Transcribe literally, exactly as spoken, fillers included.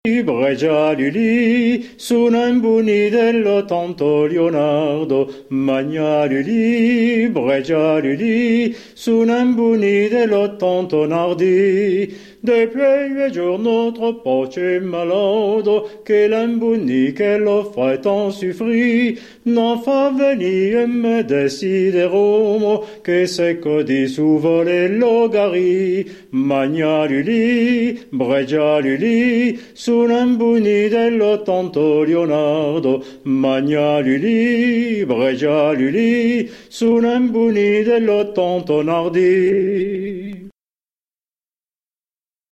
Bregia Luli, Sunambuni dello tanto Leonardo, Magna Luli, Bregia Luli, Sunambuni dello tanto Nardi, depuis il giorno troppo c'è malado, che l'ambuni che lo fa tant soffri, non fa venire me desideromo, che secco di su vole logari, Magna Luli, Bregia Luli, Sunambuni dello tanto Leonardo, Magna Luli, Bregia Luli, Sunambuni dello tanto Nardi.